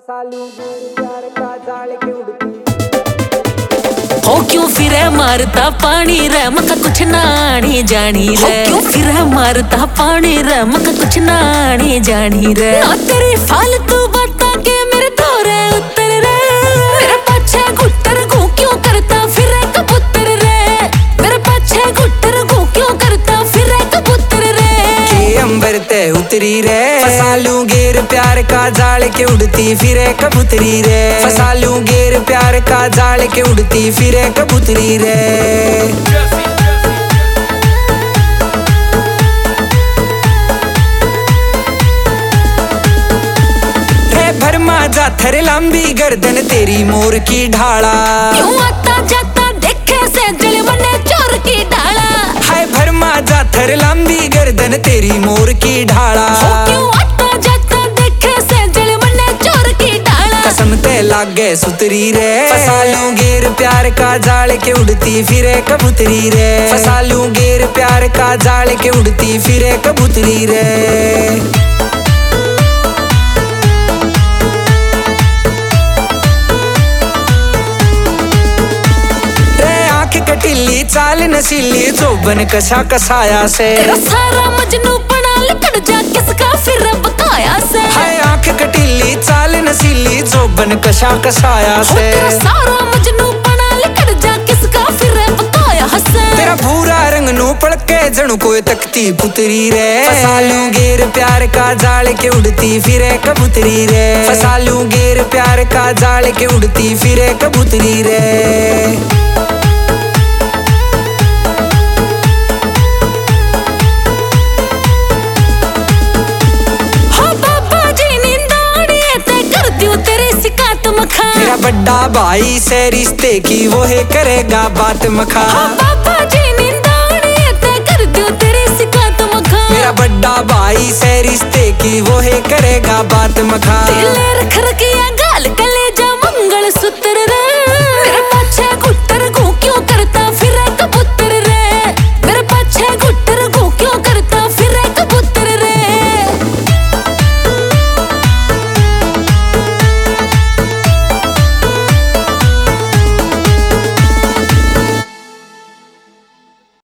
फसा लूंगी प्यार का जाल के उड़ती। हो क्यों फिर मारता पानी रे मका कुछ नानी जानी रे। हो क्यों फिर मारता पानी रे मका कुछ नानी जानी रे। ना तेरी फालतू बातें के मेरे थोड़े उत्तर रे। मेरे पाछे घुट्टर घू क्यों करता फिर कबूतर रे। मेरे पाछे घुट्टर घू क्यों करता फिर कबूतर रे। के अंबर ते उतरी रे फसा लूं गेर प्यार का जाल के उड़ती फिरे कबूतरी रे। फसा लूं गेर प्यार का जाल के उड़ती फिरे कबूतरी रे। भरमा जाथर लंबी गर्दन तेरी मोर की ढाला। क्यों आता जाता देखे से जल बने चोर की डाला। हाय भरमा जाथर लंबी गर्दन तेरी मोर की ढाला। क्यों आता जाता देखे से जल बने चोर की डाला। कसम ते लागे सुतरी रे फसा लूं गेर प्यार का जाल के उड़ती फिरे कबूतरी रे। फसा लूं गेर प्यार का जाल के उड़ती फिरे कबूतरी रे। कटिली चाल नसीली जोबन कसा कसाया से। तेरा सारा मजनू बना लिकड़ जा किसका फिर बकाया से। हाय आंख कटिली चाल नसीली जोबन कसा कसाया से। तेरा सारा मजनू बना लिकड़ जा किसका फिर बकाया से। तेरा भूरा रंग नू पड़के जणु कोई तकती पुतरी रे। फसा लूं गेर प्यार का जाल के उड़ती फिरे कबूतरी रे। फसा लूं गेर प्यार का जाल के उड़ती फिरे कबूतरी रे। मेरा बड़ा भाई से रिश्ते की वो है करेगा बात मखा। बाबा जी